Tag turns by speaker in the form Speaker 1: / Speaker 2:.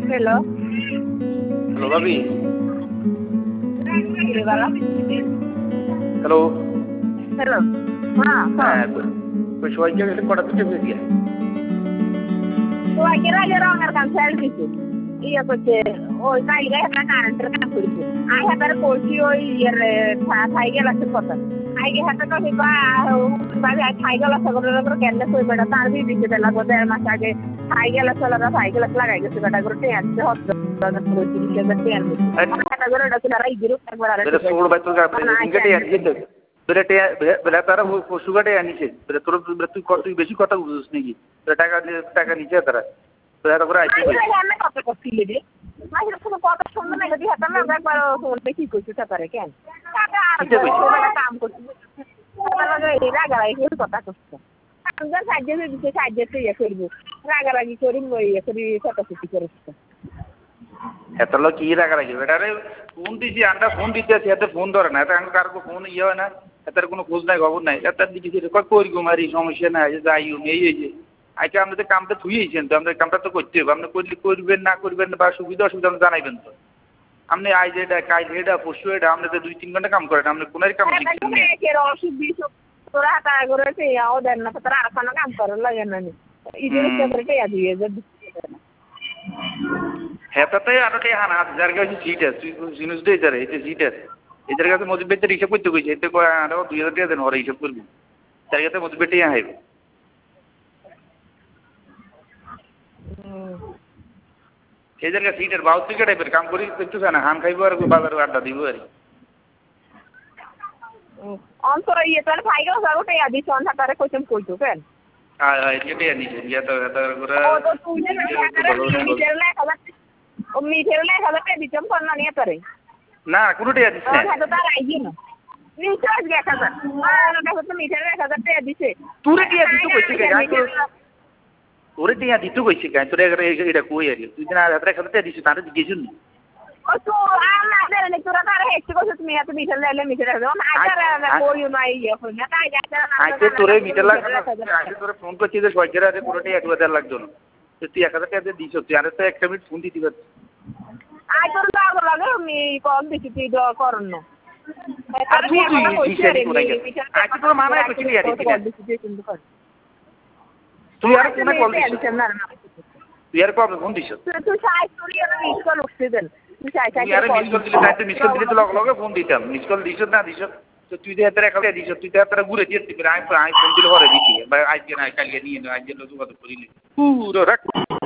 Speaker 1: Hello
Speaker 2: hello ভাবি। Hello.
Speaker 1: Hello হ্যাঁ
Speaker 2: হ্যাঁ ওই সবাইকে কটা দুটো হয়ে দিয়া
Speaker 1: তো আগে রঙের কাম ছেড়ে দিছি ইয়ে করছে ওই কাইলে একটা কারেন্টের কাম করেছে আই হাতারে করছি ওই ইয়ের খাই গেল আছে কথা আইগে হাতে তো হিবা ভাবে খাই গেল সগরের কেন কই বেটা তার বি দিতে দেলা গো 1.5 মাস আগে খাই গেল চলারা খাই গেল লাগাই গেছে বেটা করে তে আসছে হচ্ছে করছি দিকে তে আনছি হাতে করে ডাকি না রাই গিরু একবার আরে
Speaker 2: বেটা সোল বাই তোর ইনগেটে আনছে বেটা বেটা তারা সুগাটে আনিছে বেটা তোর তুই বেশি কথা বুঝছিস নাকি টাকা নিচে তারা বেটা করে আইছে
Speaker 1: আমি কত করছিলি রে মাঝে কোনো কথা শুনবে না যদি হাতে না একবার শুনতে কি কইছিস তারে কেন টাকা আর কাম করছিস তাহলে এই রাগারাগি করে কথা করছিস আমরা সাহায্য দিতে ইয়ে করবো রাগারাগি করি ইয়ে করি কথাচুতি করিস
Speaker 2: এতলো কি রাগারাগি বেটা রে ফোন দিছি আন্ডা ফোন দিতে আছে এতে ফোন ধরে না এত কার ফোন ইয়ে হয় না এটার কোনো খোঁজ নাই খবর নাই এটার দিকে কই গুমারি সমস্যা নাই যাই এই যে আজকে আমাদের কামটা থুইয়েছেন তো আমাদের কামটা তো করতে হবে আপনি করবেন না করবেন বা সুবিধা অসুবিধা আপনি জানাইবেন তো আপনি আজ এটা কাজ এটা পরশু এটা আপনি তো 2-3 ঘন্টা কাম করেন আপনি কোনার কাম শিখছেন না
Speaker 1: তোরা হাতা করে ওদের না তোরা আর কোনো কাম করার লাগে না ইদের করে দিয়ে
Speaker 2: হেতাতে আরোটে হানা যার কাছে সিট আছে তুই জিনিস দিয়ে যারে এই যে সিট আছে এদের কাছে মজুর বেচে হিসাব করতে কইছে এতে কয় আরো 2000 টাকা দেন ওরা হিসাব করবি তার কাছে মজুর বেটে আইবে এই জায়গা সিটের বাউ থেকে টাইপের কাম করি দেখতেছ না হান খাইবো আর বাজারে আড্ডা দিব আর
Speaker 1: অন্তর ইয়ে তোর ভাই গো যাওটে আদি সন হাতারে কইতেন কইতো কেন
Speaker 2: এটাই আনিছে ইয়া তো করে
Speaker 1: ও তো তুই যে মিঠের লে খাবে দিতাম কোন না নিয়ে তোরে
Speaker 2: না কোনটাই আদিস না
Speaker 1: হ্যাঁ তো তার আইজি না নিশ্চয় দেখা যায় আর দেখো তো মিঠের 1000 টাকা দিছে
Speaker 2: তুই টিয়া দিতে কইছিস গাই তো তোরে টিয়া দিতে কইছিস গাই তোরে এটা কই আর তুই না 1000 টাকা দিছিস তারে দিছিস না
Speaker 1: ও তো আর না দেলে তোরা তার হেক্সি কইছিস তুমি এত মিঠের লেলে মিঠের রাখো না আইতারা কই নাই ইয়ে হই না তাই যাইতারা না
Speaker 2: আইতে তোরে মিঠের লাগা আইতে তোরে ফোন করছিস যে সরকারে আছে পুরোটাই 1000 লাগতো না তুই 1000 টাকা দিয়ে দিছিস তুই আর তো একটা মিনিট ফোন দিতে পারছিস
Speaker 1: আই তোর লাগো লাগে আমি কল দিছি তুই দ করন না
Speaker 2: আর তুই দিছিস কোন আইতে তোর মামা কইছিলি আর তুই আর কোন কল দিছিস তুই আর কবে ফোন দিছিস
Speaker 1: তুই সাই তুই আর মিস কল উঠতে দেন তুই সাই সাই
Speaker 2: আর মিস কল দিলে তাইতে মিস কল দিলে তো লগে ফোন দিতাম মিস কল দিছিস না দিছিস তো তুই যে এত রেখা দিছিস তুই তো এত ঘুরে দিছিস আমি ফোন দিলে হরে দিতি বা আজকে না কালকে নিয়ে আজকে যোগাযোগ করিনি পুরো রাখ